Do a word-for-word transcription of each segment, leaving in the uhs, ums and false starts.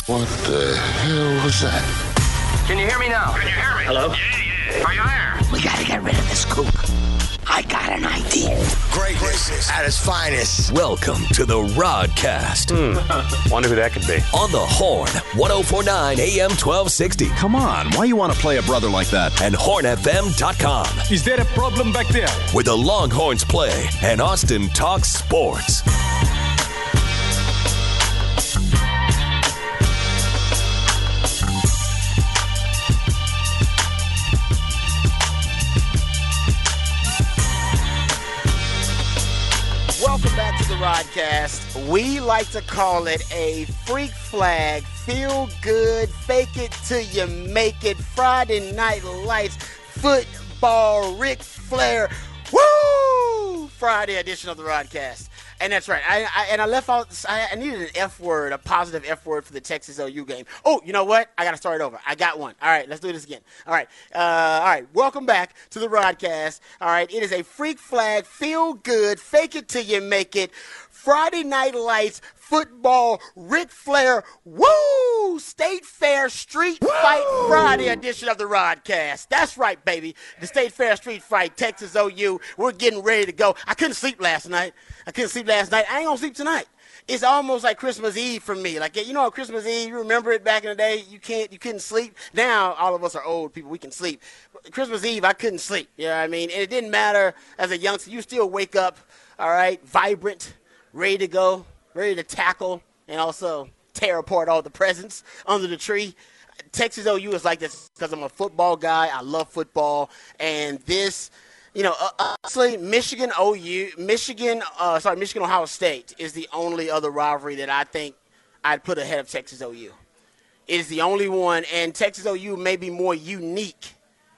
What the hell was that? Can you hear me now? Can you hear me? Hello? Yeah, yeah. Are you there? We gotta get rid of this kook. I got an idea. Greatness at its finest. Welcome to the Rodcast. Hmm. Wonder who that could be. On the Horn, ten forty-nine A M twelve sixty. Come on, why you want to play a brother like that? And horn f m dot com. Is there a problem back there? Where the Longhorns play and Austin talks sports. Welcome back to the Rodcast. We like to call it a freak flag, feel good, fake it till you make it, Friday Night Lights, football, Ric Flair, woo! Friday edition of the Rodcast. And that's right. I, I and I left out. I, I needed an F word, a positive F word for the Texas O U game. Oh, you know what? I got to start over. I got one. All right, let's do this again. All right, uh, all right. Welcome back to the Rodcast. All right, it is a freak flag, feel good, fake it till you make it. Friday Night Lights, football, Ric Flair, woo! State Fair Street woo! Fight Friday edition of the Rodcast. That's right, baby. The State Fair Street Fight, Texas O U. We're getting ready to go. I couldn't sleep last night. I couldn't sleep last night. I ain't gonna sleep tonight. It's almost like Christmas Eve for me. Like, you know, Christmas Eve, you remember it back in the day, you can't, you couldn't sleep. Now, all of us are old people, we can sleep. But Christmas Eve, I couldn't sleep, you know what I mean? And it didn't matter as a youngster, you still wake up, all right, vibrant, ready to go, ready to tackle, and also tear apart all the presents under the tree. Texas O U is like this because I'm a football guy, I love football, and this... You know, uh, honestly, Michigan O U, Michigan, uh, sorry, Michigan Ohio State is the only other rivalry that I think I'd put ahead of Texas O U. It is the only one, and Texas O U may be more unique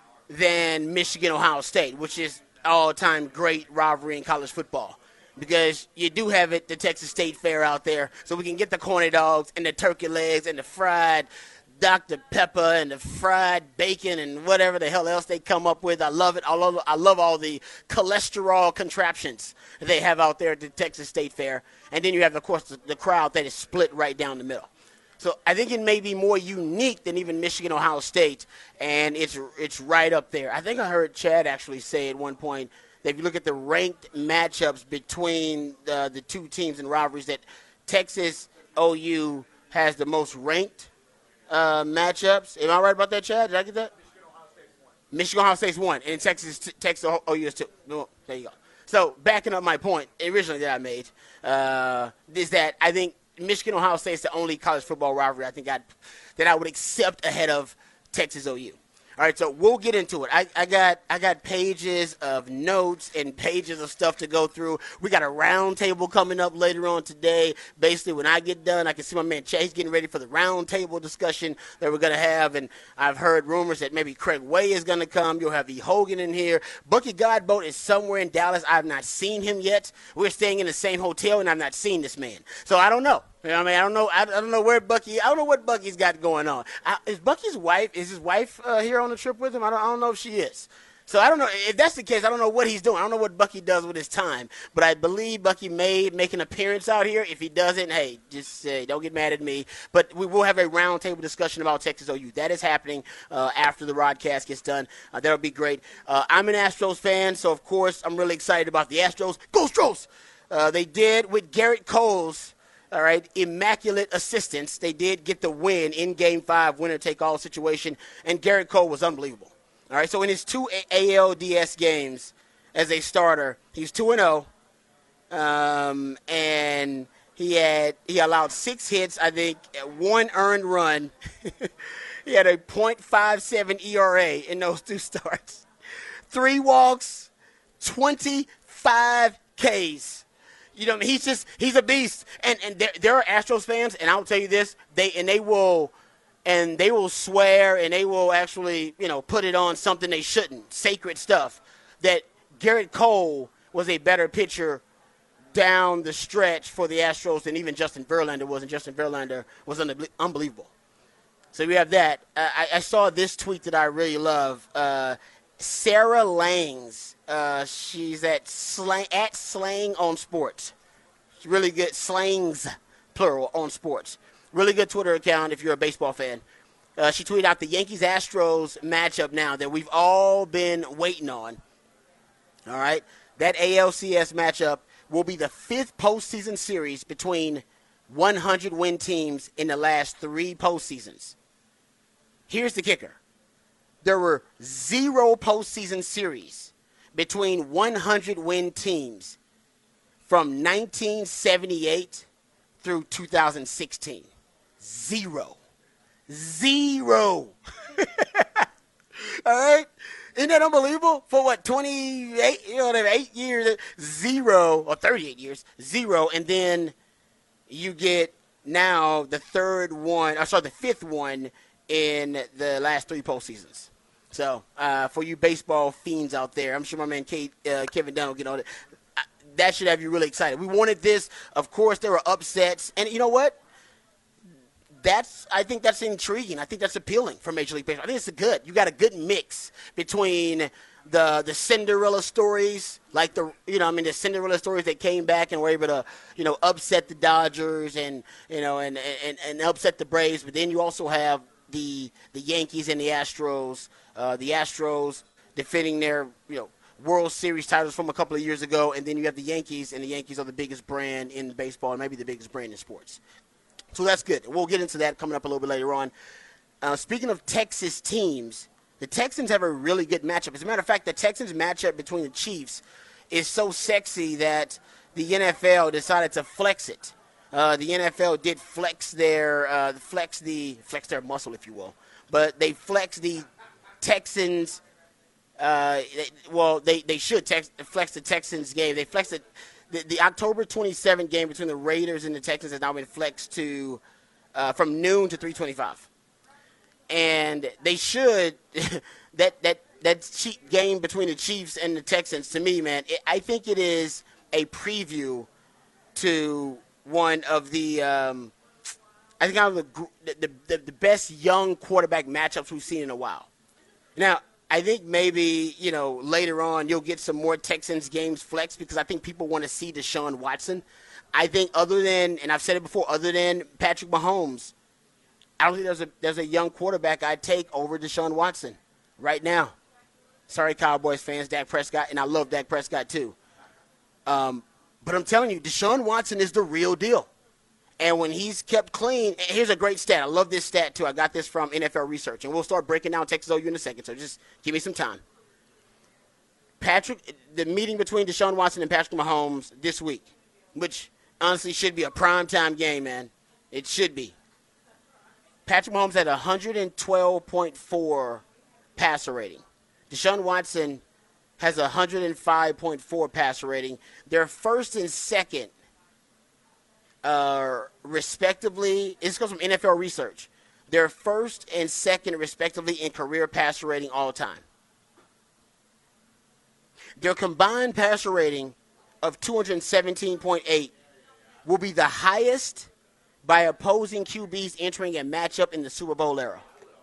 than Michigan Ohio State, which is all-time great rivalry in college football. Because you do have it, the Texas State Fair out there, so we can get the corny dogs and the turkey legs and the fried Doctor Pepper and the fried bacon and whatever the hell else they come up with. I love it. I love, I love all the cholesterol contraptions they have out there at the Texas State Fair. And then you have, of course, the, the crowd that is split right down the middle. So I think it may be more unique than even Michigan, Ohio State, and it's it's right up there. I think I heard Chad actually say at one point that if you look at the ranked matchups between the, the two teams in rivalries, that Texas O U has the most ranked Uh, matchups. Am I right about that, Chad? Did I get that? Michigan Ohio State's one, and Texas Texas O U is two. No, there you go. So backing up my point originally that I made uh, is that I think Michigan Ohio State is the only college football rivalry I think I'd, that I would accept ahead of Texas O U. All right, so we'll get into it. I, I got I got pages of notes and pages of stuff to go through. We got a round table coming up later on today. Basically, when I get done, I can see my man Chase getting ready for the round table discussion that we're going to have. And I've heard rumors that maybe Craig Way is going to come. You'll have E. Hogan in here. Bucky Godbolt is somewhere in Dallas. I have not seen him yet. We're staying in the same hotel, and I've not seen this man. So I don't know. You know what I mean? I don't know. I, I don't know where Bucky. I don't know what Bucky's got going on. I, is Bucky's wife? Is his wife uh, here on the trip with him? I don't. I don't know if she is. So I don't know if that's the case. I don't know what he's doing. I don't know what Bucky does with his time. But I believe Bucky may make an appearance out here. If he doesn't, hey, just uh, don't get mad at me. But we will have a roundtable discussion about Texas O U. That is happening uh, after the Rodcast gets done. Uh, that'll be great. Uh, I'm an Astros fan, so of course I'm really excited about the Astros. Go Astros! Uh, they did with Garrett Cole's. All right, immaculate assistance. They did get the win in Game five, winner-take-all situation, and Garrett Cole was unbelievable. All right, so in his two A L D S games as a starter, he's two and oh, um, and he had he allowed six hits, I think, one earned run. He had a point five seven E R A in those two starts. Three walks, twenty-five Ks. You know, he's just he's a beast, and and there, there are Astros fans, and I'll tell you this, they and they will, and they will swear, and they will actually, you know, put it on something they shouldn't, sacred stuff. That Garrett Cole was a better pitcher down the stretch for the Astros than even Justin Verlander was, and Justin Verlander was unbelievable. So we have that. Uh, I, I saw this tweet that I really love. Uh, Sarah Langs. Uh, she's at slang, at Slang on Sports. She's really good. Slangs, plural, on Sports. Really good Twitter account if you're a baseball fan. Uh, she tweeted out the Yankees-Astros matchup now that we've all been waiting on. All right? That A L C S matchup will be the fifth postseason series between one hundred win teams in the last three postseasons. Here's the kicker. There were zero postseason series between one hundred win teams from nineteen seventy-eight through two thousand sixteen. Zero. Zero. All right? Isn't that unbelievable? For what, twenty-eight, you know, eight years, zero, or thirty-eight years, zero, and then you get now the third one, or sorry, the fifth one in the last three postseasons. So, uh, for you baseball fiends out there, I'm sure my man Kate, uh, Kevin Dunn will get on it. That should have you really excited. We wanted this. Of course, there were upsets. And you know what? That's I think that's intriguing. I think that's appealing for Major League Baseball. I think it's a good. You got a good mix between the the Cinderella stories, like the you know I mean the Cinderella stories that came back and were able to you know upset the Dodgers and you know and and, and upset the Braves. But then you also have the the Yankees and the Astros. Uh, the Astros defending their you know World Series titles from a couple of years ago, and then you have the Yankees, and the Yankees are the biggest brand in baseball, and maybe the biggest brand in sports. So that's good. We'll get into that coming up a little bit later on. Uh, speaking of Texas teams, the Texans have a really good matchup. As a matter of fact, the Texans matchup between the Chiefs is so sexy that the N F L decided to flex it. Uh, the N F L did flex their uh, flex the flex their muscle, if you will, but they flexed the Texans. Uh, they, well, they they should tex- flex the Texans game. They flexed it. The, the October twenty-seventh game between the Raiders and the Texans has now been flexed to uh, from noon to three twenty-five, and they should that that that cheap game between the Chiefs and the Texans. To me, man, it, I think it is a preview to one of the um, I think one of the, the the the best young quarterback matchups we've seen in a while. Now, I think maybe, you know, later on you'll get some more Texans games flexed because I think people want to see Deshaun Watson. I think other than, and I've said it before, other than Patrick Mahomes, I don't think there's a there's a young quarterback I'd take over Deshaun Watson right now. Sorry, Cowboys fans, Dak Prescott, and I love Dak Prescott too. Um, but I'm telling you, Deshaun Watson is the real deal. And when he's kept clean, here's a great stat. I love this stat, too. I got this from N F L Research. And we'll start breaking down Texas O U in a second, so just give me some time. Patrick, the meeting between Deshaun Watson and Patrick Mahomes this week, which honestly should be a primetime game, man. It should be. Patrick Mahomes had one twelve point four passer rating. Deshaun Watson has one oh five point four passer rating. They're first and second. Uh, respectively, this comes from N F L Research. They're first and second, respectively, in career passer rating all time. Their combined passer rating of two seventeen point eight will be the highest by opposing Q Bs entering a matchup in the Super Bowl era.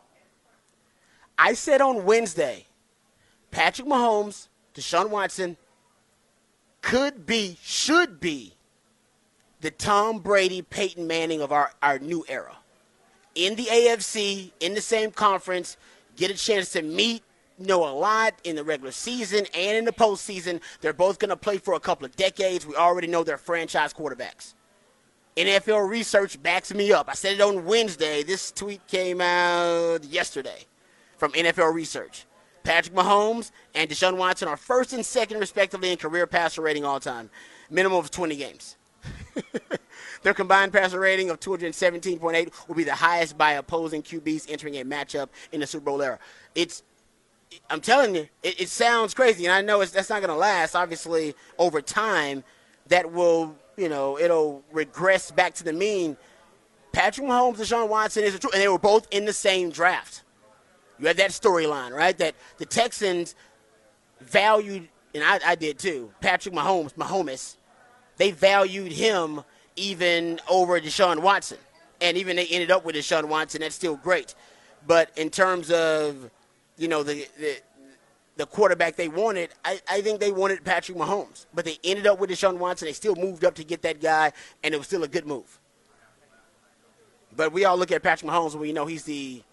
I said on Wednesday, Patrick Mahomes, Deshaun Watson could be, should be, the Tom Brady, Peyton Manning of our, our new era. In the A F C, in the same conference, get a chance to meet, know a lot in the regular season and in the postseason. They're both going to play for a couple of decades. We already know they're franchise quarterbacks. N F L Research backs me up. I said it on Wednesday. This tweet came out yesterday from N F L Research. Patrick Mahomes and Deshaun Watson are first and second, respectively, in career passer rating all time. Minimum of twenty games. Their combined passer rating of two seventeen point eight will be the highest by opposing Q Bs entering a matchup in the Super Bowl era. It's, I'm telling you, it, it sounds crazy, and I know it's, that's not going to last. Obviously, over time, that will, you know, it'll regress back to the mean. Patrick Mahomes, Deshaun Watson is a true, and they were both in the same draft. You had that storyline, right? That the Texans valued, and I, I did too, Patrick Mahomes, Mahomes. They valued him even over Deshaun Watson. And even they ended up with Deshaun Watson. That's still great. But in terms of, you know, the the, the quarterback they wanted, I, I think they wanted Patrick Mahomes. But they ended up with Deshaun Watson. They still moved up to get that guy, and it was still a good move. But we all look at Patrick Mahomes and we know he's the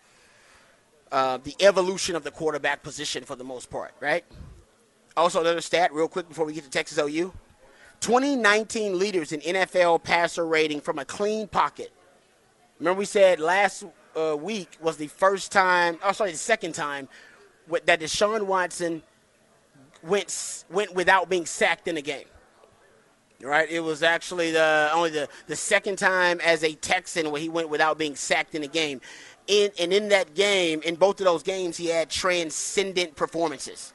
uh, the evolution of the quarterback position for the most part, right? Also, another stat real quick before we get to Texas O U. twenty nineteen leaders in N F L passer rating from a clean pocket. Remember we said last uh, week was the first time, oh, sorry, the second time that Deshaun Watson went went without being sacked in a game. Right? It was actually the only the, the second time as a Texan where he went without being sacked in a game. In, and in that game, in both of those games, he had transcendent performances.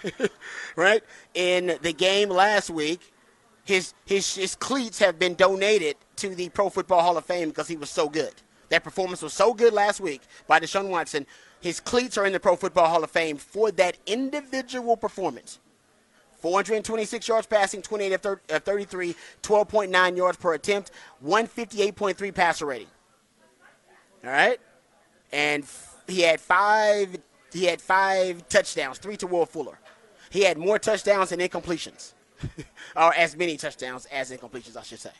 Right? In the game last week, his, his his cleats have been donated to the Pro Football Hall of Fame because he was so good. That performance was so good last week by Deshaun Watson. His cleats are in the Pro Football Hall of Fame for that individual performance. four hundred twenty-six yards passing, twenty-eight of thirty-three, twelve point nine yards per attempt, one fifty-eight point three passer rating. All right? And he had five he had five touchdowns, three to Will Fuller. He had more touchdowns than incompletions. Or as many touchdowns as incompletions, I should say.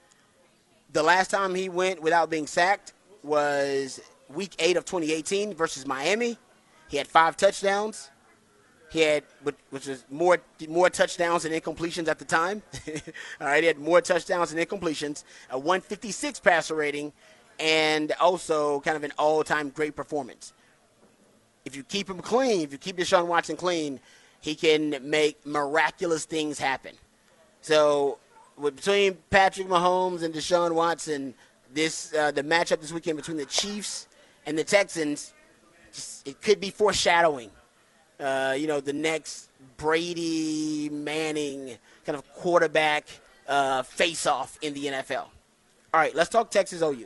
The last time he went without being sacked was week eight of twenty eighteen versus Miami. He had five touchdowns. He had, which was more more touchdowns than incompletions at the time. All right, he had more touchdowns than incompletions, a one fifty-six passer rating, and also kind of an all-time great performance. If you keep him clean, if you keep Deshaun Watson clean, he can make miraculous things happen. So between Patrick Mahomes and Deshaun Watson, this uh, the matchup this weekend between the Chiefs and the Texans, just, it could be foreshadowing. Uh, you know, the next Brady Manning kind of quarterback uh, face-off in the N F L. All right, let's talk Texas O U.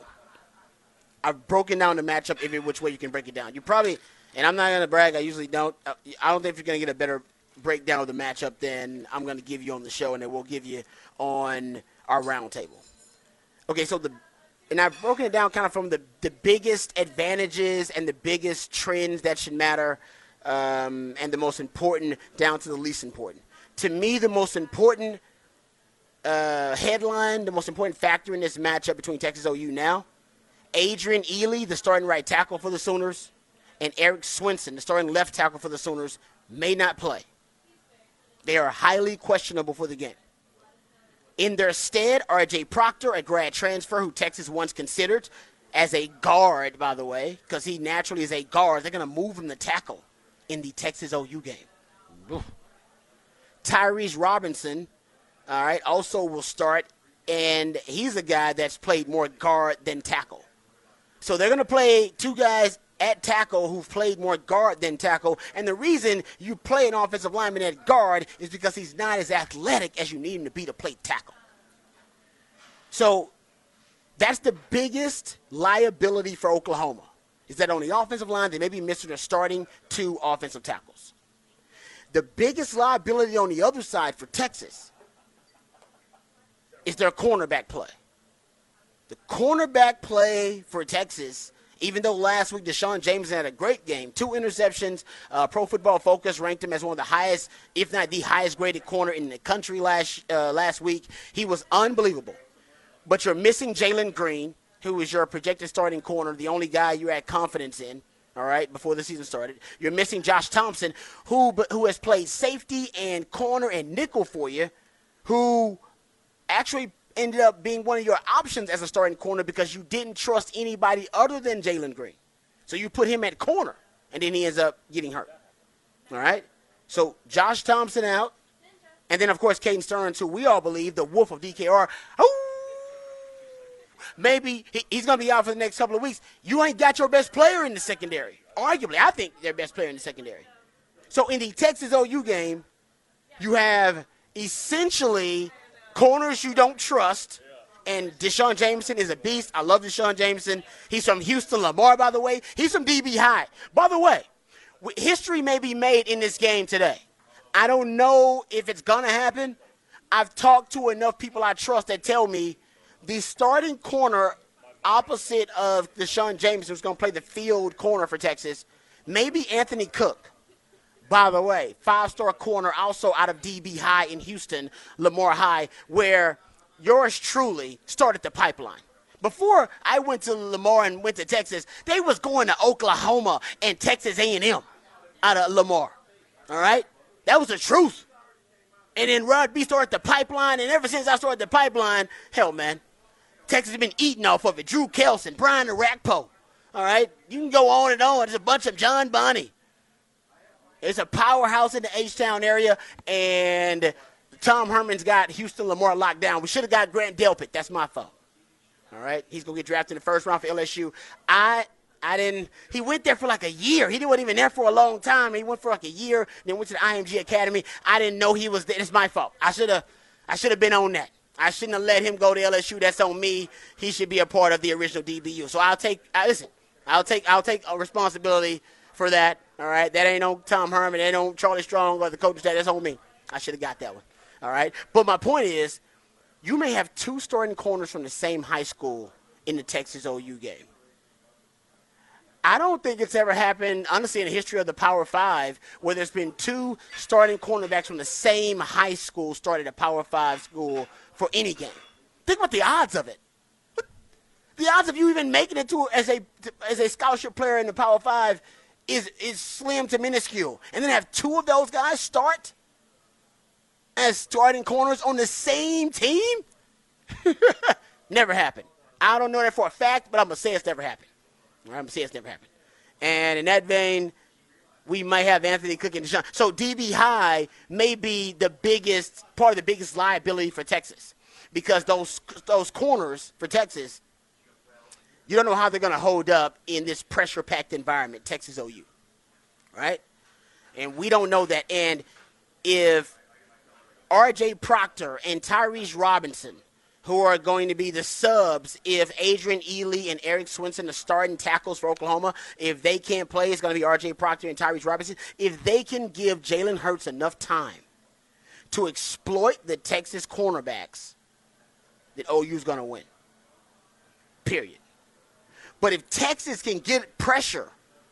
I've broken down the matchup every which way you can break it down. You probably, and I'm not going to brag, I usually don't. I don't think you're going to get a better breakdown of the matchup than I'm going to give you on the show, and then we'll give you on our roundtable. Okay, so the and I've broken it down kind of from the, the biggest advantages and the biggest trends that should matter. Um, and the most important down to the least important. To me, the most important uh, headline, the most important factor in this matchup between Texas O U now, Adrian Ely, the starting right tackle for the Sooners, and Eric Swenson, the starting left tackle for the Sooners, may not play. They are highly questionable for the game. In their stead, R J Proctor, a grad transfer who Texas once considered as a guard, by the way, because he naturally is a guard. They're going to move him to tackle in the Texas O U game. Oof. Tyrese Robinson, all right, also will start, and he's a guy that's played more guard than tackle. So they're going to play two guys at tackle who've played more guard than tackle, and the reason you play an offensive lineman at guard is because he's not as athletic as you need him to be to play tackle. So that's the biggest liability for Oklahoma. Is that on the offensive line, they may be missing their starting two offensive tackles. The biggest liability on the other side for Texas is their cornerback play. The cornerback play for Texas, even though last week Deshaun Jameson had a great game, two interceptions, uh, Pro Football Focus ranked him as one of the highest, if not the highest graded corner in the country last, uh, last week. He was unbelievable. But you're missing Jalen Green, who is your projected starting corner, the only guy you had confidence in, all right, before the season started. You're missing Josh Thompson, who who has played safety and corner and nickel for you, who actually ended up being one of your options as a starting corner because you didn't trust anybody other than Jalen Green. So you put him at corner, and then he ends up getting hurt, all right? So Josh Thompson out, and then, of course, Caden Stearns, who we all believe, the wolf of D K R, oh, maybe he's going to be out for the next couple of weeks. You ain't got your best player in the secondary. Arguably, I think their best player in the secondary. So in the Texas O U game, you have essentially corners you don't trust, and Deshaun Jameson is a beast. I love Deshaun Jameson. He's from Houston. Lamar, by the way, he's from D B High. By the way, history may be made in this game today. I don't know if it's going to happen. I've talked to enough people I trust that tell me the starting corner opposite of Deshaun Jameson, who's going to play the field corner for Texas, maybe Anthony Cook. By the way, five-star corner also out of D B High in Houston, Lamar High, where yours truly started the pipeline. Before I went to Lamar and went to Texas, they was going to Oklahoma and Texas A and M out of Lamar. All right? That was the truth. And then Rod B started the pipeline, and ever since I started the pipeline, hell, man, Texas has been eating off of it. Drew Kelson, Brian Arakpo. All right? You can go on and on. There's a bunch of John Bonney. It's a powerhouse in the H-Town area, and Tom Herman's got Houston Lamar locked down. We should have got Grant Delpit. That's my fault. All right? He's going to get drafted in the first round for L S U. I I didn't – he went there for like a year. He wasn't even there for a long time. He went for like a year, then went to the I M G Academy. I didn't know he was there. It's my fault. I should have I should have been on that. I shouldn't have let him go to L S U. That's on me. He should be a part of the original D B U. So I'll take – listen, I'll take I'll take a responsibility for that. All right? That ain't on Tom Herman. That ain't on Charlie Strong or the coaching staff. That's on me. I should have got that one. All right? But my point is, you may have two starting corners from the same high school in the Texas O U game. I don't think it's ever happened, honestly, in the history of the Power Five, where there's been two starting cornerbacks from the same high school started a Power Five school for any game. Think about the odds of it. The odds of you even making it to as a as a scholarship player in the Power Five is is slim to minuscule. And then have two of those guys start as starting corners on the same team? Never happened. I don't know that for a fact, but I'm going to say it's never happened. I'm going to say it's never happened. And in that vein, we might have Anthony Cook and Deshaun. So D B High may be the biggest, part of the biggest liability for Texas. Because those those corners for Texas, you don't know how they're going to hold up in this pressure-packed environment, Texas O U. Right? And we don't know that. And if R J Proctor and Tyrese Robinson, who are going to be the subs if Adrian Ely and Eric Swinson are starting tackles for Oklahoma. If they can't play, it's going to be R J Proctor and Tyrese Robinson. If they can give Jalen Hurts enough time to exploit the Texas cornerbacks, then O U's going to win. Period. But if Texas can get pressure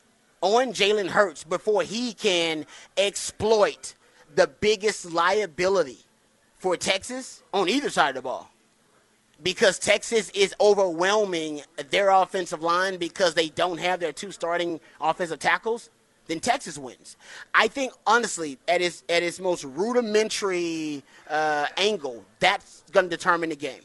on Jalen Hurts before he can exploit the biggest liability for Texas on either side of the ball, because Texas is overwhelming their offensive line because they don't have their two starting offensive tackles, then Texas wins. I think, honestly, at its, at its most rudimentary uh, angle, that's going to determine the game.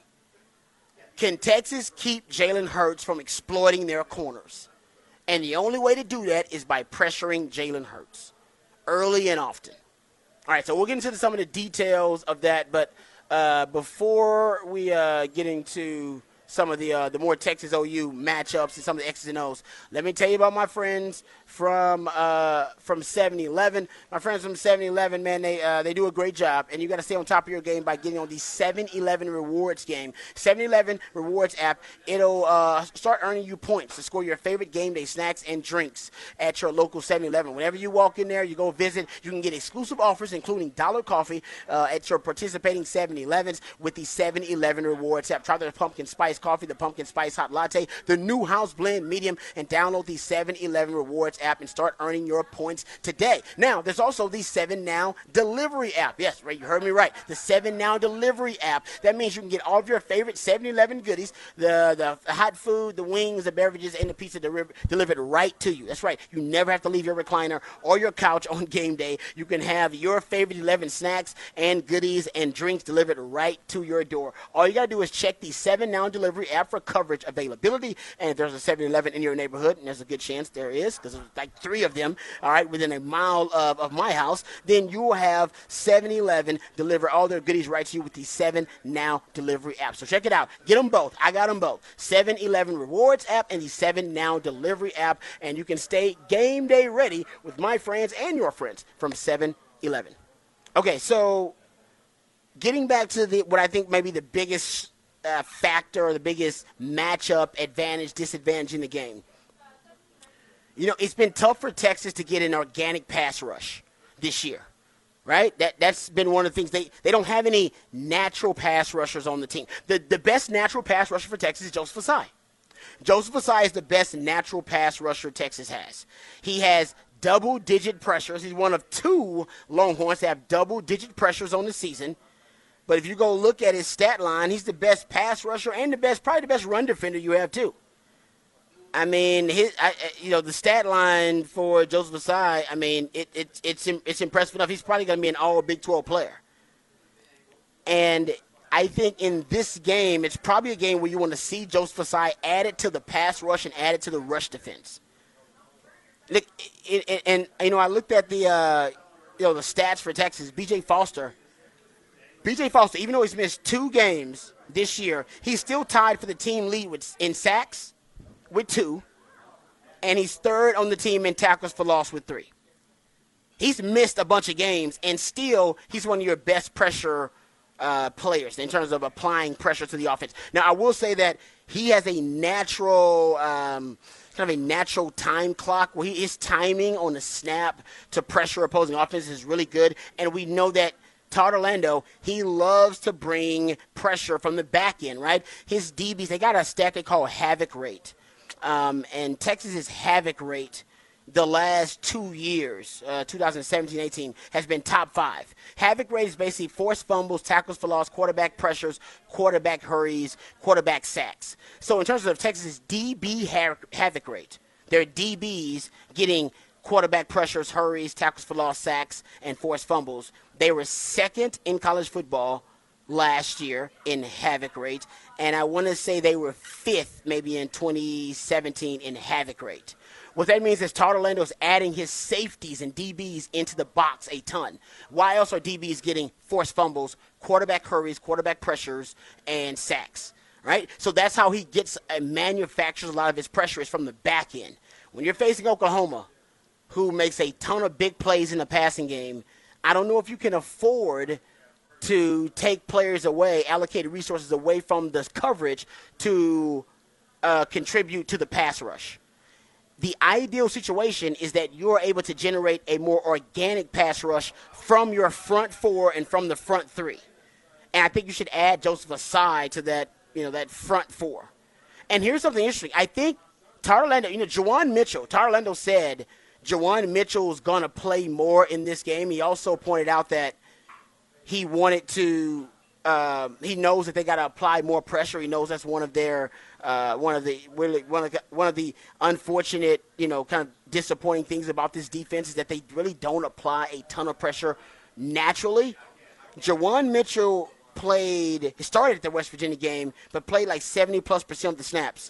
Can Texas keep Jalen Hurts from exploiting their corners? And the only way to do that is by pressuring Jalen Hurts early and often. All right, so we'll get into some of the details of that, but Uh, before we uh, get into some of the uh, the more Texas O U matchups and some of the X's and O's, let me tell you about my friends from uh, from seven eleven. My friends from seven eleven, man, they uh, they do a great job, and you got to stay on top of your game by getting on the seven eleven Rewards game. seven eleven Rewards app, it'll uh, start earning you points to score your favorite game day snacks and drinks at your local seven eleven. Whenever you walk in there, you go visit, you can get exclusive offers, including dollar coffee uh, at your participating seven elevens with the seven eleven Rewards app. Try the pumpkin spice coffee, the pumpkin spice hot latte, the new house blend medium, and download the seven eleven Rewards app and start earning your points today. Now, there's also the seven Now delivery app. Yes, right, you heard me right. The seven Now delivery app. That means you can get all of your favorite seven eleven goodies, the, the hot food, the wings, the beverages, and the pizza deliver, delivered right to you. That's right. You never have to leave your recliner or your couch on game day. You can have your favorite eleven snacks and goodies and drinks delivered right to your door. All you got to do is check the seven Now delivery app for coverage availability, and if there's a seven eleven in your neighborhood, and there's a good chance there is, because there's like three of them, all right, within a mile of, of my house, then you will have seven eleven deliver all their goodies right to you with the seven Now delivery app. So check it out. Get them both. I got them both. seven eleven Rewards app and the seven Now delivery app, and you can stay game day ready with my friends and your friends from seven eleven. Okay, so getting back to the what I think may be the biggest uh, factor or the biggest matchup advantage, disadvantage in the game. You know, it's been tough for Texas to get an organic pass rush this year, right? That, that's been one of the things. They, they don't have any natural pass rushers on the team. The, the best natural pass rusher for Texas is Joseph Ossai. Joseph Ossai is the best natural pass rusher Texas has. He has double-digit pressures. He's one of two Longhorns to have double-digit pressures on the season. But if you go look at his stat line, he's the best pass rusher and the best, probably the best run defender you have too. I mean, his, I, you know, the stat line for Joseph Ossai, I mean, it, it, it's it's impressive enough. He's probably going to be an all Big twelve player. And I think in this game, it's probably a game where you want to see Joseph Ossai added to the pass rush and added to the rush defense. Look, and, and, and you know, I looked at the, uh, you know, the stats for Texas. B J Foster, B J Foster, even though he's missed two games this year, he's still tied for the team lead with in sacks with two, and he's third on the team in tackles for loss with three. He's missed a bunch of games, and still he's one of your best pressure uh, players in terms of applying pressure to the offense. Now, I will say that he has a natural um, kind of a natural time clock where he, his timing on the snap to pressure opposing offense is really good, and we know that Todd Orlando, he loves to bring pressure from the back end, right? His D Bs, they got a stat they call havoc rate. Um, and Texas's havoc rate the last two years, uh, twenty seventeen eighteen, has been top five. Havoc rate is basically forced fumbles, tackles for loss, quarterback pressures, quarterback hurries, quarterback sacks. So in terms of Texas's D B havoc rate, their D Bs getting quarterback pressures, hurries, tackles for loss, sacks, and forced fumbles, they were second in college football last year in havoc rate, and I want to say they were fifth maybe in twenty seventeen in havoc rate. What that means is Todd Orlando is adding his safeties and D Bs into the box a ton. Why else are D Bs getting forced fumbles, quarterback hurries, quarterback pressures, and sacks, right? So that's how he gets and manufactures a lot of his pressure is from the back end. When you're facing Oklahoma, who makes a ton of big plays in the passing game, I don't know if you can afford to take players away, allocate resources away from the coverage to uh, contribute to the pass rush. The ideal situation is that you're able to generate a more organic pass rush from your front four and from the front three. And I think you should add Joseph Ossai to that, you know, that front four. And here's something interesting. I think Todd Orlando, you know, Juwan Mitchell, Todd Orlando said Juwan Mitchell's going to play more in this game. He also pointed out that he wanted to, uh, he knows that they got to apply more pressure. He knows that's one of their, uh, one of the, really, one of the, one of the unfortunate, you know, kind of disappointing things about this defense is that they really don't apply a ton of pressure naturally. Juwan Mitchell played, he started at the West Virginia game, but played like seventy plus percent of the snaps.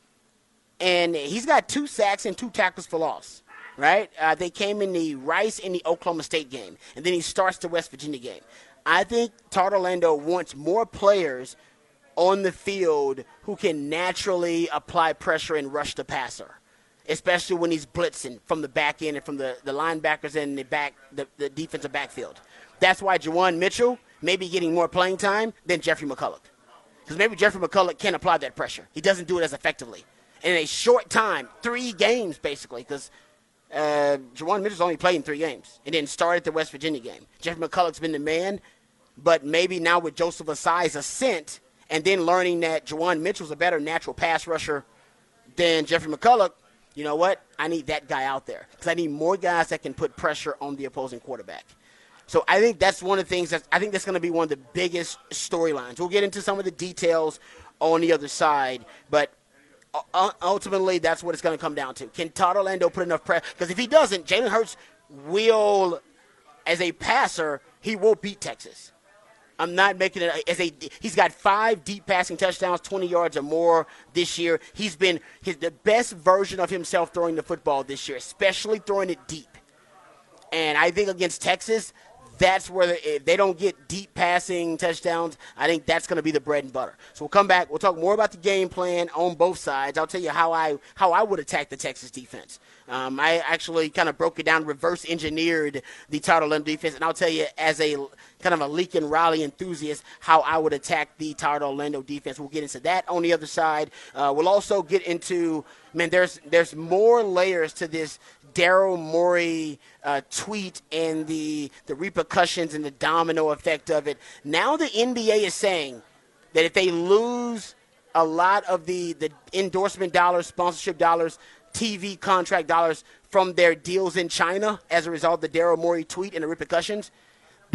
And he's got two sacks and two tackles for loss. Right? Uh, they came in the Rice and the Oklahoma State game, and then he starts the West Virginia game. I think Todd Orlando wants more players on the field who can naturally apply pressure and rush the passer, especially when he's blitzing from the back end and from the, the linebackers and the back the, the defensive backfield. That's why Juwan Mitchell may be getting more playing time than Jeffrey McCulloch, because maybe Jeffrey McCulloch can't apply that pressure. He doesn't do it as effectively. In a short time, three games basically, because – Uh, Juwan Mitchell's only played in three games and then started the West Virginia game. Jeffrey McCulloch's been the man, but maybe now with Joseph Ossai's ascent and then learning that Juwan Mitchell's a better natural pass rusher than Jeffrey McCulloch, you know what? I need that guy out there because I need more guys that can put pressure on the opposing quarterback. So I think that's one of the things that I think that's going to be one of the biggest storylines. We'll get into some of the details on the other side, but ultimately, that's what it's going to come down to. Can Todd Orlando put enough pressure? Because if he doesn't, Jalen Hurts will, as a passer, he will beat Texas. I'm not making it as a. He's got five deep passing touchdowns, twenty yards or more this year. He's been his the best version of himself throwing the football this year, especially throwing it deep. And I think against Texas, that's where the, if they don't get deep passing touchdowns, I think that's going to be the bread and butter. So we'll come back. We'll talk more about the game plan on both sides. I'll tell you how I how I would attack the Texas defense. Um, I actually kind of broke it down, reverse engineered the Todd Orlando defense, and I'll tell you as a kind of a Lincoln Riley enthusiast how I would attack the Todd Orlando defense. We'll get into that on the other side. Uh, we'll also get into, man, there's there's more layers to this Daryl Morey uh, tweet and the the repercussions and the domino effect of it. Now the N B A is saying that if they lose a lot of the, the endorsement dollars, sponsorship dollars, T V contract dollars from their deals in China as a result of the Daryl Morey tweet and the repercussions,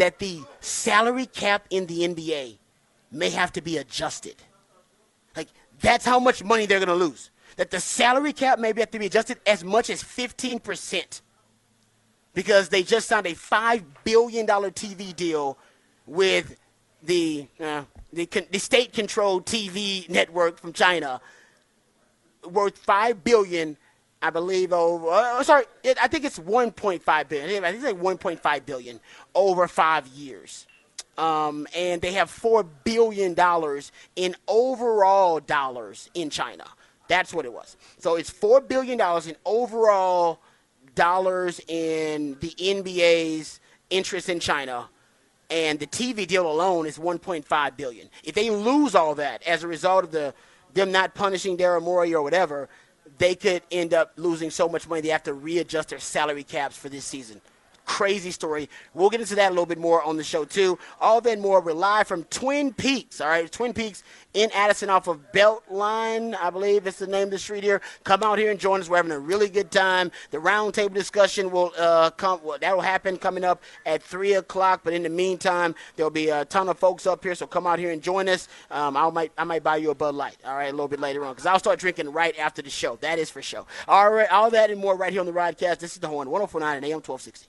that the salary cap in the N B A may have to be adjusted. Like, that's how much money they're going to lose. That the salary cap may have to be adjusted as much as fifteen percent because they just signed a five billion dollars T V deal with the uh, the, the state-controlled T V network from China worth five billion dollars, I believe, over, uh, sorry, it, I think it's one point five billion dollars. I think it's like one point five billion dollars over five years. Um, and they have four billion dollars in overall dollars in China. That's what it was. So it's four billion dollars in overall dollars in the N B A's interest in China. And the T V deal alone is one point five billion dollars. If they lose all that as a result of the them not punishing Daryl Morey or whatever, they could end up losing so much money they have to readjust their salary caps for this season. Crazy story. We'll get into that a little bit more on the show, too. All that and more. We're live from Twin Peaks, all right? Twin Peaks in Addison off of Beltline, I believe it's the name of the street here. Come out here and join us. We're having a really good time. The roundtable discussion will uh, come. Well, that will happen coming up at three o'clock. But in the meantime, there'll be a ton of folks up here, so come out here and join us. Um, I might I might buy you a Bud Light, all right, a little bit later on, because I'll start drinking right after the show. That is for sure. All right, all that and more right here on the Rodcast. This is The Horn, one oh four point nine and A M twelve sixty.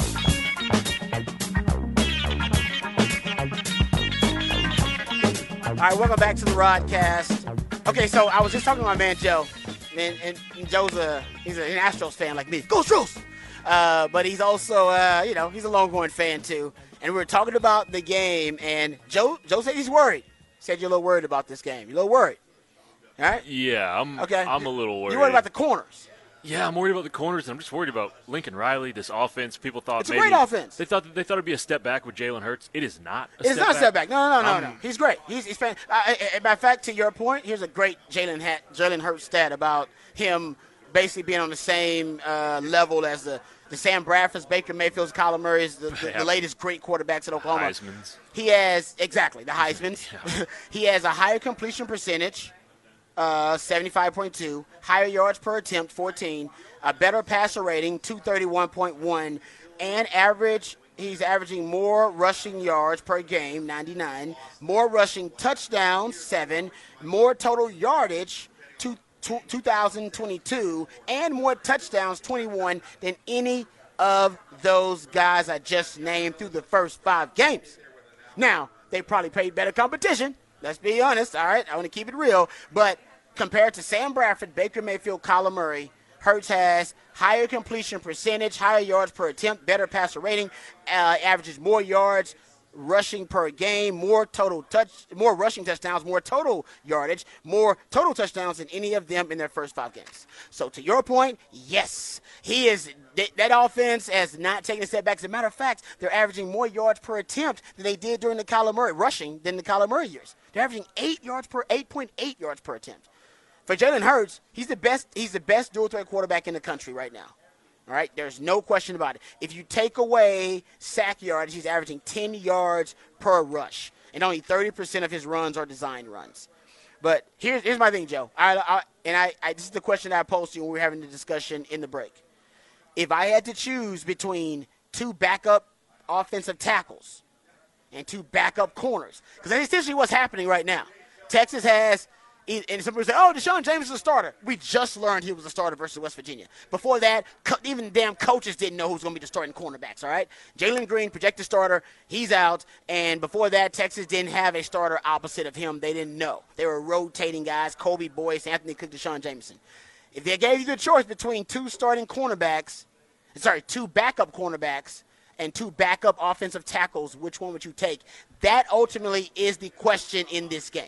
All right, welcome back to the Rodcast. Okay, so I was just talking to my man Joe, and, and, and Joe's a he's an Astros fan like me. Go Astros! Uh, but he's also, uh, you know, he's a Longhorn fan too. And we were talking about the game, and Joe Joe said he's worried. He said you're a little worried about this game. You're a little worried. All right? Yeah, I'm. Okay. I'm a little worried. You're worried about the corners. Yeah, I'm worried about the corners, and I'm just worried about Lincoln Riley, this offense. People thought it's maybe a great offense. They thought they thought it'd be a step back with Jalen Hurts. It is not. A it's step not back. a step back. No, no, no, um, no, no. He's great. He's, he's fan. Uh, matter of fact, to your point, here's a great Jalen Hat, Jalen Hurts stat about him basically being on the same uh, level as the, the Sam Bradfords, Baker Mayfield's, Kyler Murray's, the, the, the latest great quarterbacks at Oklahoma. Heisman's. He has exactly the Heisman's. Yeah. He has a higher completion percentage. Uh, seventy-five point two, higher yards per attempt, fourteen, a better passer rating, two thirty-one point one, and average, he's averaging more rushing yards per game, ninety-nine, more rushing touchdowns, seven, more total yardage, two, two thousand twenty-two, and more touchdowns, twenty-one, than any of those guys I just named through the first five games. Now, they probably played better competition. Let's be honest, all right? I want to keep it real. But compared to Sam Bradford, Baker Mayfield, Kyler Murray, Hurts has higher completion percentage, higher yards per attempt, better passer rating, uh, averages more yards rushing per game, more total touch, more rushing touchdowns, more total yardage, more total touchdowns than any of them in their first five games. So to your point, yes, he is. Th- that offense has not taken a step back. As a matter of fact, they're averaging more yards per attempt than they did during the Kyler Murray rushing than the Kyler Murray years. They're averaging eight yards per eight point eight yards per attempt. For Jalen Hurts, he's the best. He's the best dual threat quarterback in the country right now. All right, there's no question about it. If you take away sack yards, he's averaging ten yards per rush, and only thirty percent of his runs are design runs. But here's here's my thing, Joe. I, I and I, I this is the question I posed to you when we were having the discussion in the break. If I had to choose between two backup offensive tackles and two backup corners, because that's essentially what's happening right now. Texas has. And somebody say, oh, Deshaun James is a starter. We just learned he was a starter versus West Virginia. Before that, co- even damn coaches didn't know who was going to be the starting cornerbacks, all right? Jalen Green, projected starter, he's out. And before that, Texas didn't have a starter opposite of him. They didn't know. They were rotating guys, Kobe Boyce, Anthony Cook, Deshaun Jameson. If they gave you the choice between two starting cornerbacks, sorry, two backup cornerbacks and two backup offensive tackles, which one would you take? That ultimately is the question in this game.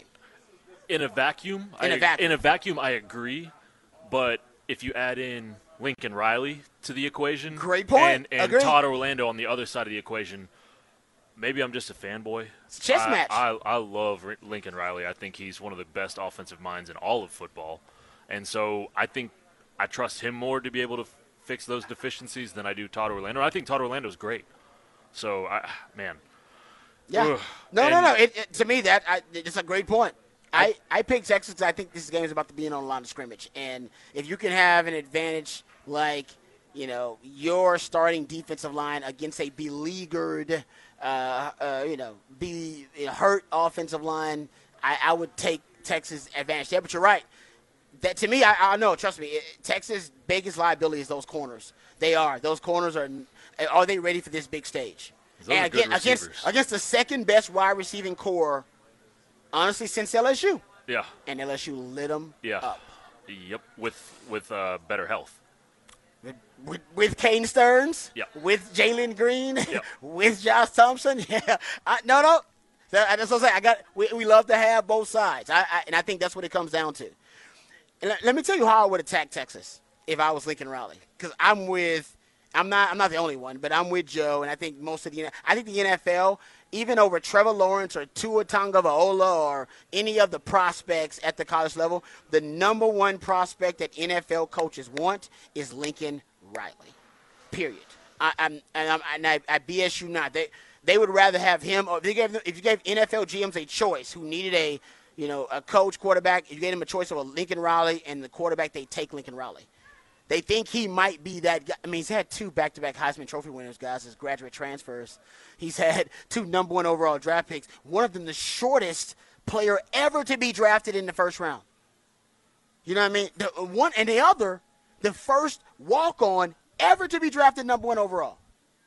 In a vacuum, in I, a vacuum, in a vacuum, I agree. But if you add in Lincoln Riley to the equation, great point, and, and Todd Orlando on the other side of the equation, maybe I'm just a fanboy. It's a chess I, match. I, I love Lincoln Riley. I think he's one of the best offensive minds in all of football, and so I think I trust him more to be able to fix those deficiencies than I do Todd Orlando. I think Todd Orlando's great. So, I, man, yeah, ugh. no, and, no, no. It, it, to me, that I, it's a great point. I, I picked Texas because I think this game is about to be on the line of scrimmage. And if you can have an advantage like you know, your starting defensive line against a beleaguered, uh, uh, you know, be hurt offensive line, I, I would take Texas advantage there. But you're right. That to me, I, I know. Trust me, it, Texas' biggest liability is those corners. They are. Those corners are. Are they ready for this big stage? Those and are good again, against receivers. against the second best wide receiving core, honestly, since L S U. Yeah. And L S U lit them Yeah. up. Yep. With with uh, better health. With, with, with Caden Stearns, Yeah. with Jalen Green, Yeah. with Josh Thompson. Yeah, I, no, no. That, that's what I'm saying. I got. We, we love to have both sides, I, I, and I think that's what it comes down to. And let, let me tell you how I would attack Texas if I was Lincoln Riley, because I'm with. I'm not. I'm not the only one, but I'm with Joe, and I think most of the. I think the N F L, even over Trevor Lawrence or Tua Tagovailoa or any of the prospects at the college level, the number one prospect that N F L coaches want is Lincoln Riley. Period. I, I'm and, I'm, and I, I B S you not. They they would rather have him. Or if you gave them, if you gave N F L G Ms a choice who needed a you know a coach quarterback, if you gave them a choice of a Lincoln Riley and the quarterback, they take Lincoln Riley. They think he might be that guy. I mean, he's had two back-to-back Heisman Trophy winners, guys, as graduate transfers. He's had two number one overall draft picks. One of them the shortest player ever to be drafted in the first round. You know what I mean? The one and the other, the first walk-on ever to be drafted number one overall.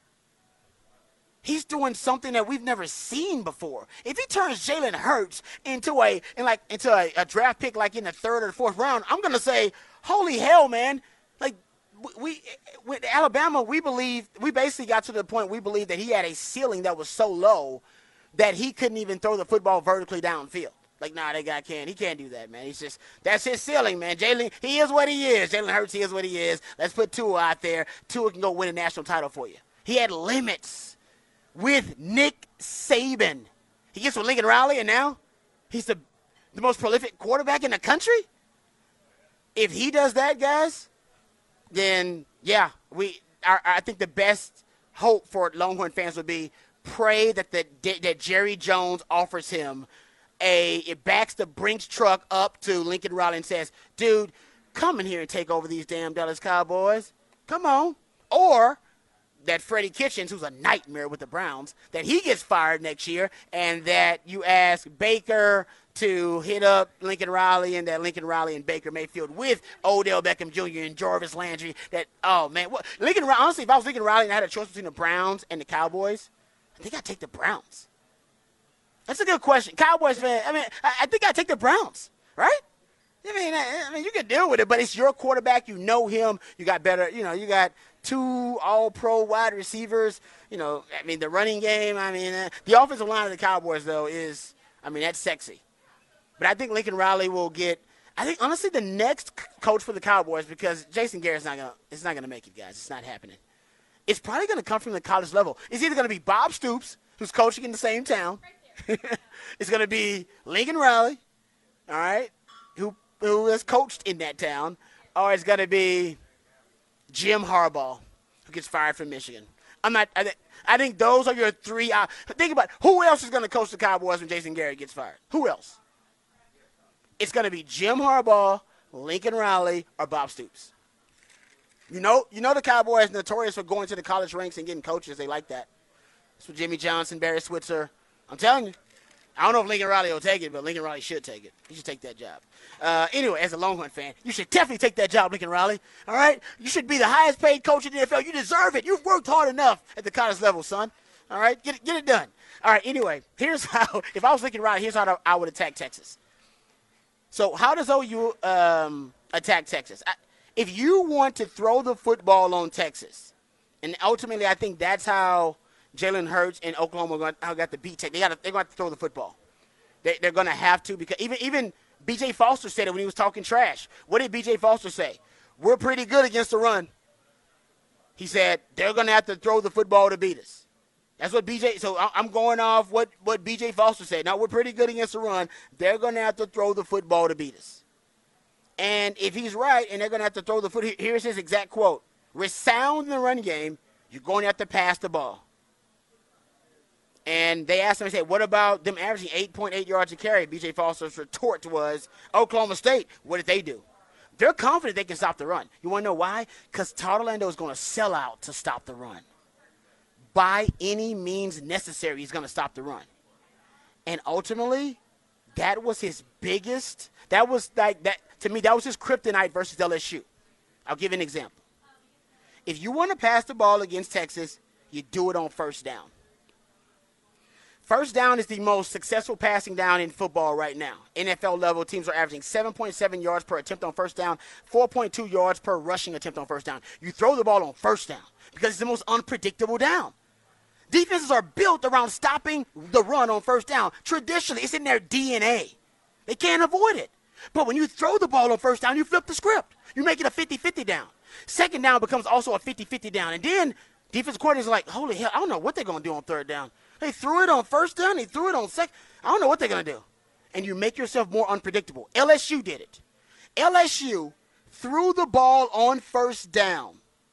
He's doing something that we've never seen before. If he turns Jalen Hurts into a in like into a, a draft pick like in the third or fourth round, I'm gonna say, holy hell, man! Like we with Alabama, we believe we basically got to the point we believed that he had a ceiling that was so low that he couldn't even throw the football vertically downfield. Like, nah, that guy can't. He can't do that, man. He's just that's his ceiling, man. Jalen, he is what he is. Jalen Hurts, he is what he is. Let's put Tua out there. Tua can go win a national title for you. He had limits with Nick Saban. He gets with Lincoln Riley, and now he's the the most prolific quarterback in the country. If he does that, guys, then yeah, we. Our, I think the best hope for Longhorn fans would be pray that the that Jerry Jones offers him a it backs the Brinks truck up to Lincoln Riley and says, "Dude, come in here and take over these damn Dallas Cowboys. Come on." Or that Freddie Kitchens, who's a nightmare with the Browns, that he gets fired next year, and that you ask Baker to hit up Lincoln Riley, and that Lincoln Riley and Baker Mayfield with Odell Beckham Junior and Jarvis Landry. That oh man, what Lincoln Riley? Honestly, if I was Lincoln Riley and I had a choice between the Browns and the Cowboys, I think I'd take the Browns. That's a good question, Cowboys fan. I mean, I, I think I'd take the Browns, right? I mean, I, I mean, you can deal with it, but it's your quarterback. You know him. You got better. You know, you got two all-pro wide receivers. You know, I mean, the running game. I mean, uh, the offensive line of the Cowboys though is, I mean, that's sexy. But I think Lincoln Riley will get. I think honestly, the next c- coach for the Cowboys, because Jason Garrett's not gonna. It's not gonna make it, guys. It's not happening. It's probably gonna come from the college level. It's either gonna be Bob Stoops, who's coaching in the same town. It's gonna be Lincoln Riley, all right, who who has coached in that town, or it's gonna be Jim Harbaugh, who gets fired from Michigan. I'm not. I, th- I think those are your three. Uh, think about who else is gonna coach the Cowboys when Jason Garrett gets fired. Who else? It's going to be Jim Harbaugh, Lincoln Riley, or Bob Stoops. You know, you know the Cowboys are notorious for going to the college ranks and getting coaches. They like that. That's what Jimmy Johnson, Barry Switzer. I'm telling you. I don't know if Lincoln Riley will take it, but Lincoln Riley should take it. He should take that job. Uh, anyway, as a Longhorn fan, you should definitely take that job, Lincoln Riley. All right? You should be the highest paid coach in the N F L. You deserve it. You've worked hard enough at the college level, son. All right? Get it, get it done. All right, anyway, here's how, if I was Lincoln Riley, here's how I would attack Texas. So how does O U um, attack Texas? I, if you want to throw the football on Texas, and ultimately I think that's how Jalen Hurts and Oklahoma are got to beat Texas. They got they're going to have to throw the football. They, they're going to have to, because even even B J Foster said it when he was talking trash. What did B J Foster say? We're pretty good against the run. He said they're going to have to throw the football to beat us. That's what B J – so I'm going off what, what B J Foster said. Now, we're pretty good against the run. They're going to have to throw the football to beat us. And if he's right and they're going to have to throw the foot – here's his exact quote. Resound in the run game, you're going to have to pass the ball. And they asked him, they said, what about them averaging eight point eight yards a carry? B J Foster's retort was, Oklahoma State, what did they do? They're confident they can stop the run. You want to know why? Because Todd Orlando is going to sell out to stop the run. By any means necessary, he's going to stop the run. And ultimately, that was his biggest, that was like, that to me, that was his kryptonite versus L S U. I'll give you an example. If you want to pass the ball against Texas, you do it on first down. First down is the most successful passing down in football right now. N F L level teams are averaging seven point seven yards per attempt on first down, four point two yards per rushing attempt on first down. You throw the ball on first down because it's the most unpredictable down. Defenses are built around stopping the run on first down. Traditionally, it's in their D N A. They can't avoid it. But when you throw the ball on first down, you flip the script. You make it a fifty-fifty down. Second down becomes also a fifty-fifty down. And then defensive coordinators are like, holy hell, I don't know what they're going to do on third down. They threw it on first down. They threw it on second. I don't know what they're going to do. And you make yourself more unpredictable. L S U did it. L S U threw the ball on first down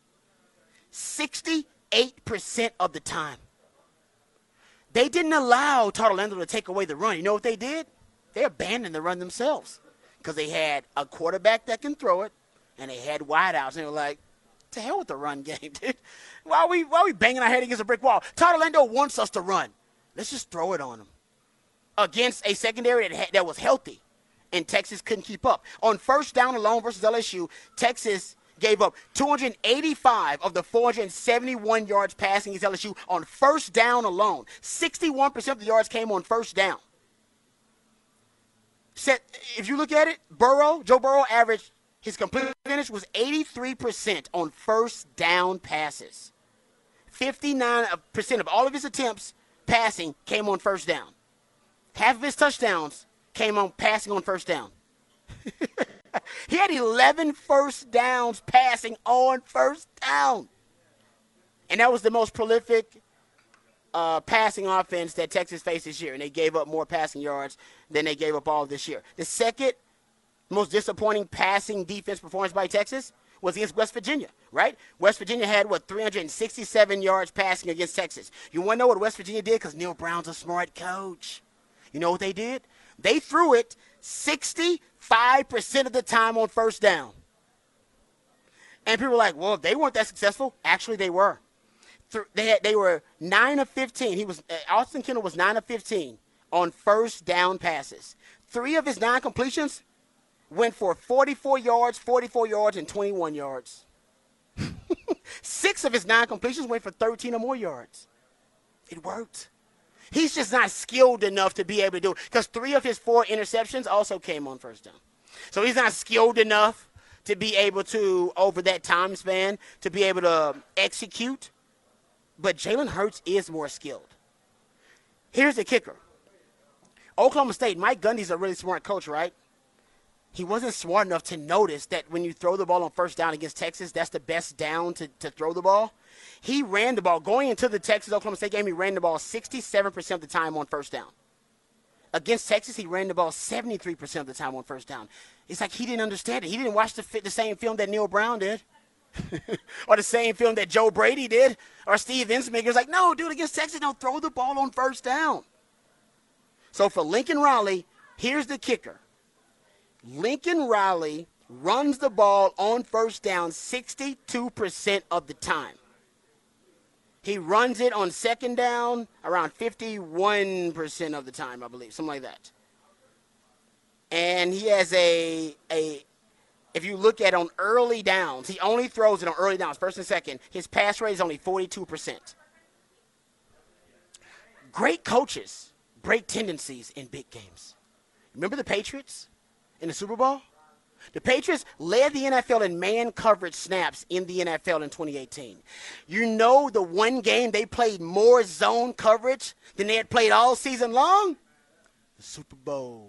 sixty-eight percent of the time. They didn't allow Todd Orlando to take away the run. You know what they did? They abandoned the run themselves because they had a quarterback that can throw it, and they had wideouts. And they were like, to hell with the run game, dude. Why are we, why are we banging our head against a brick wall? Todd Orlando wants us to run. Let's just throw it on them. Against a secondary that, had, that was healthy, and Texas couldn't keep up. On first down alone versus L S U, Texas gave up two hundred eighty-five of the four hundred seventy-one yards passing against L S U on first down alone. sixty-one percent of the yards came on first down. Set, if you look at it, Burrow, Joe Burrow averaged, his complete finish was eighty-three percent on first down passes. fifty-nine percent of all of his attempts passing came on first down. Half of his touchdowns came on passing on first down. He had eleven first downs passing on first down. And that was the most prolific uh, passing offense that Texas faced this year. And they gave up more passing yards than they gave up all this year. The second most disappointing passing defense performance by Texas was against West Virginia, right? West Virginia had, what, three hundred sixty-seven yards passing against Texas. You want to know what West Virginia did? Because Neil Brown's a smart coach. You know what they did? They threw it sixty-five percent of the time on first down. And people were like, well, if they weren't that successful, actually they were. They had, they were nine of fifteen. He was uh, Austin Kendall was nine of fifteen on first down passes. Three of his nine completions went for forty-four yards, forty-four yards, and twenty-one yards. Six of his nine completions went for thirteen or more yards. It worked. He's just not skilled enough to be able to do it because three of his four interceptions also came on first down. So he's not skilled enough to be able to, over that time span, to be able to execute. But Jalen Hurts is more skilled. Here's the kicker. Oklahoma State, Mike Gundy's a really smart coach, right? He wasn't smart enough to notice that when you throw the ball on first down against Texas, that's the best down to, to throw the ball. He ran the ball. Going into the Texas-Oklahoma State game, he ran the ball sixty-seven percent of the time on first down. Against Texas, he ran the ball seventy-three percent of the time on first down. It's like he didn't understand it. He didn't watch the, the same film that Neil Brown did. Or the same film that Joe Brady did. Or Steve Ensminger. Like, no, dude, against Texas, don't throw the ball on first down. So for Lincoln Riley, here's the kicker. Lincoln Riley runs the ball on first down sixty-two percent of the time. He runs it on second down around fifty-one percent of the time, I believe, something like that. And he has a, a if you look at on early downs, he only throws it on early downs, first and second. His pass rate is only forty-two percent. Great coaches break tendencies in big games. Remember the Patriots in the Super Bowl? The Patriots led the N F L in man coverage snaps in the N F L in twenty eighteen. You know the one game they played more zone coverage than they had played all season long? The Super Bowl.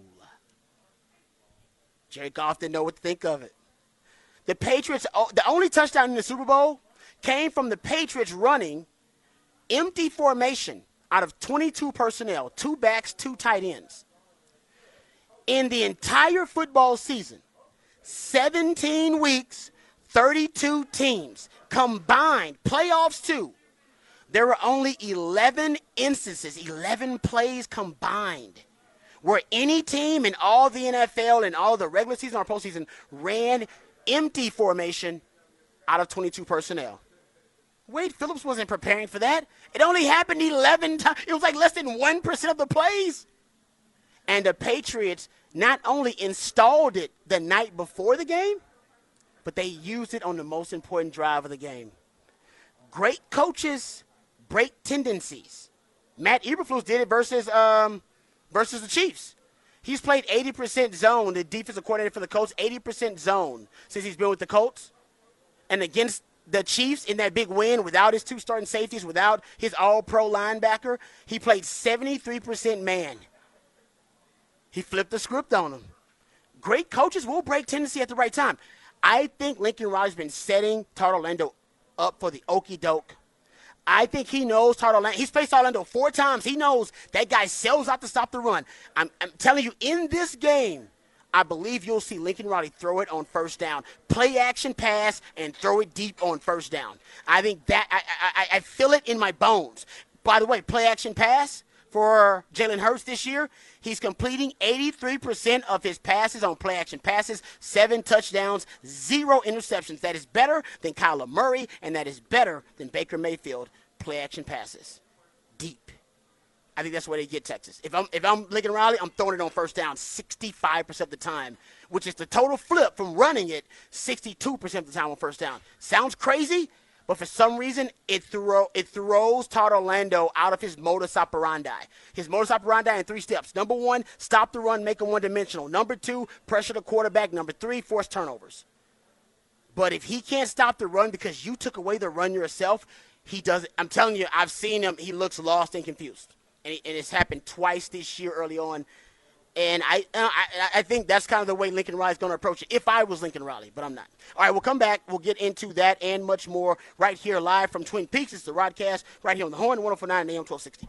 Jerry Goff didn't know what to think of it. The Patriots, the only touchdown in the Super Bowl came from the Patriots running empty formation out of twenty-two personnel, two backs, two tight ends. In the entire football season, seventeen weeks, thirty-two teams, combined, playoffs too, there were only eleven instances, eleven plays combined, where any team in all the N F L and all the regular season or postseason ran empty formation out of twenty-two personnel. Wade Phillips wasn't preparing for that. It only happened eleven times. It was like less than one percent of the plays. And the Patriots not only installed it the night before the game, but they used it on the most important drive of the game. Great coaches break tendencies. Matt Eberflus did it versus um, versus the Chiefs. He's played eighty percent zone, the defensive coordinator for the Colts, eighty percent zone since he's been with the Colts. And against the Chiefs in that big win, without his two starting safeties, without his all-pro linebacker, he played seventy-three percent man. He flipped the script on them. Great coaches will break tendency at the right time. I think Lincoln Riley's been setting Todd Orlando up for the okie doke. I think he knows Todd Orlando. He's faced Orlando four times. He knows that guy sells out to stop the run. I'm, I'm telling you, in this game, I believe you'll see Lincoln Riley throw it on first down. Play action pass and throw it deep on first down. I think that I, I, I feel it in my bones. By the way, play action pass for Jalen Hurts this year, he's completing eighty-three percent of his passes on play action passes, seven touchdowns, zero interceptions. That is better than Kyler Murray, and that is better than Baker Mayfield play action passes. Deep. I think that's where they get Texas. If I'm if I'm Lincoln Riley, I'm throwing it on first down sixty-five percent of the time, which is the total flip from running it sixty-two percent of the time on first down. Sounds crazy, but for some reason it throw it throws Todd Orlando out of his modus operandi. His modus operandi in three steps. Number one, stop the run, make him one-dimensional. Number two, pressure the quarterback. Number three, force turnovers. But if he can't stop the run because you took away the run yourself, he doesn't. I'm telling you, I've seen him. He looks lost and confused. And it's happened twice this year early on. And I, I I think that's kind of the way Lincoln Riley's going to approach it, if I was Lincoln Riley, but I'm not. All right, we'll come back. We'll get into that and much more right here live from Twin Peaks. It's the Rodcast right here on the Horn, one oh four point nine A M twelve sixty.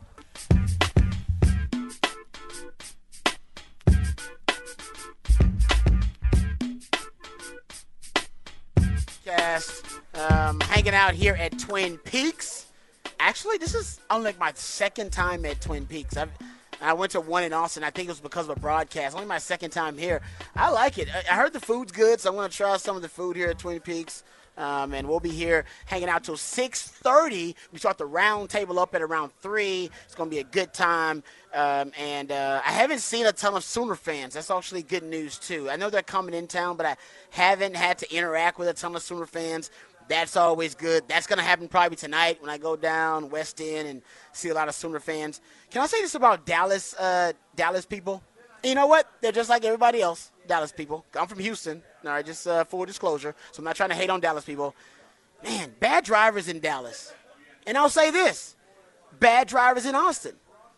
Cast, um, hanging out here at Twin Peaks. Actually, this is only like my second time at Twin Peaks. I've, I went to one in Austin. I think it was because of a broadcast. Only my second time here. I like it. I heard the food's good, so I'm going to try some of the food here at Twin Peaks. Um, and we'll be here hanging out till six thirty. We start the round table up at around three. It's going to be a good time. Um, and uh, I haven't seen a ton of Sooner fans. That's actually good news, too. I know they're coming in town, but I haven't had to interact with a ton of Sooner fans. That's always good. That's going to happen probably tonight when I go down West End and see a lot of Sooner fans. Can I say this about Dallas uh, Dallas people? You know what? They're just like everybody else, Dallas people. I'm from Houston. All right, just uh, full disclosure. So I'm not trying to hate on Dallas people. Man, bad drivers in Dallas. And I'll say this. Bad drivers in Austin.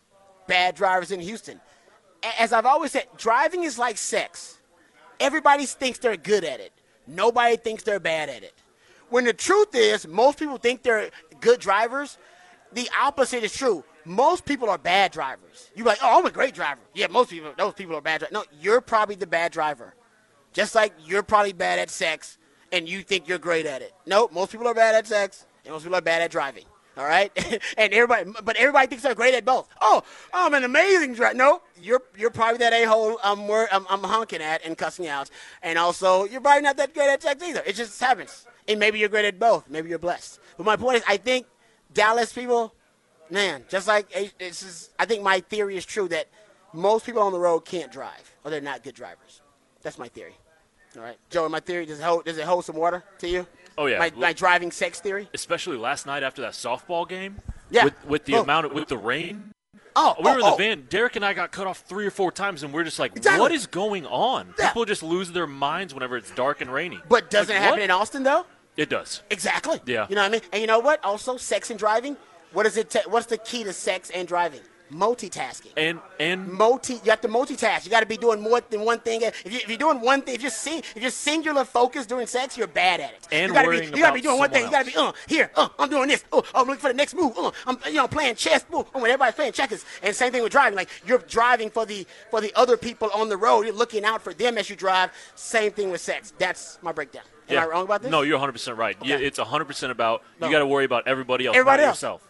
Bad drivers in Houston. As I've always said, driving is like sex. Everybody thinks they're good at it. Nobody thinks they're bad at it. When the truth is, most people think they're good drivers. The opposite is true. Most people are bad drivers. You're like, oh, I'm a great driver. Yeah, most people, those people are bad drivers. No, you're probably the bad driver. Just like you're probably bad at sex and you think you're great at it. No, most people are bad at sex and most people are bad at driving. All right? and everybody, but everybody thinks they're great at both. Oh, I'm an amazing driver. No, you're you're probably that a-hole I'm, I'm, I'm honking at and cussing out. And also, you're probably not that great at sex either. It just happens. And maybe you're great at both. Maybe you're blessed. But my point is, I think Dallas people, man, just like it's just, I think my theory is true that most people on the road can't drive or they're not good drivers. That's my theory. All right, Joey, my theory, does it hold, does it hold some water to you? Oh, yeah. My, my driving sex theory? Especially last night after that softball game. Yeah. With, with the oh. amount of, with the rain. Oh, we were oh, in the oh. van. Derek and I got cut off three or four times, and we're just like, exactly. What is going on? Yeah. People just lose their minds whenever it's dark and rainy. But doesn't like, it happen what? in Austin, though? It does. Exactly. Yeah. You know what I mean? And you know what? Also, sex and driving. What is it? Ta- what's the key to sex and driving? Multitasking. And and multi. You have to multitask. You got to be doing more than one thing. If, you, if you're doing one thing, if you're sing, if you're singular focus during sex, you're bad at it. And you gotta worrying be, you got to be about doing one thing. someone You got to be uh here. Uh, I'm doing this. Uh, I'm looking for the next move. Uh, I'm you know playing chess. Uh, when everybody's playing checkers. And same thing with driving. Like you're driving for the for the other people on the road. You're looking out for them as you drive. Same thing with sex. That's my breakdown. Am yeah. I wrong about this? No, you're one hundred percent right. Okay. Yeah, it's one hundred percent about no. you got to worry about everybody else, everybody not else. yourself. Exactly.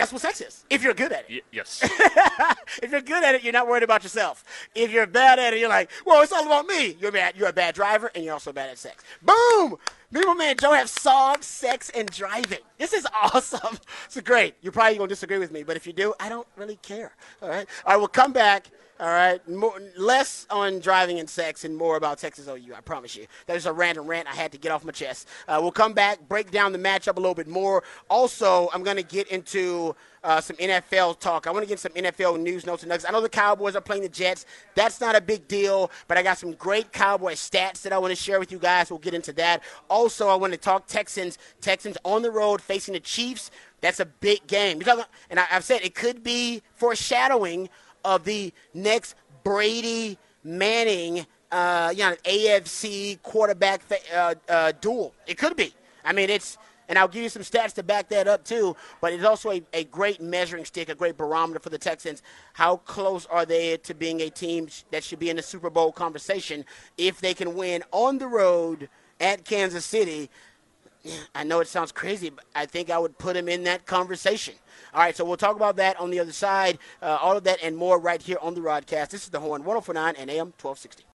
That's what sex is, if you're good at it. Y- yes. If you're good at it, you're not worried about yourself. If you're bad at it, you're like, well, it's all about me. You're bad. You're a bad driver, and you're also bad at sex. Boom! Me and my man Joe have solved sex and driving. This is awesome. It's great. You're probably going to disagree with me, but if you do, I don't really care. All right? All right, we'll come back. All right, more, less on driving and sex and more about Texas O U, I promise you. That was a random rant I had to get off my chest. Uh, we'll come back, break down the matchup a little bit more. Also, I'm going to get into uh, some N F L talk. I want to get some N F L news, notes, and nuggets. I know the Cowboys are playing the Jets. That's not a big deal, but I got some great Cowboy stats that I want to share with you guys. We'll get into that. Also, I want to talk Texans. Texans on the road facing the Chiefs. That's a big game. And I've said it could be foreshadowing of the next Brady Manning, uh, you know, A F C quarterback uh, uh, duel. It could be. I mean, it's, and I'll give you some stats to back that up too. But it's also a, a great measuring stick, a great barometer for the Texans. How close are they to being a team that should be in the Super Bowl conversation if they can win on the road at Kansas City? I know it sounds crazy, but I think I would put them in that conversation. All right, so we'll talk about that on the other side. Uh, all of that and more right here on the Rodcast. This is The Horn, one oh four point nine and A M twelve sixty.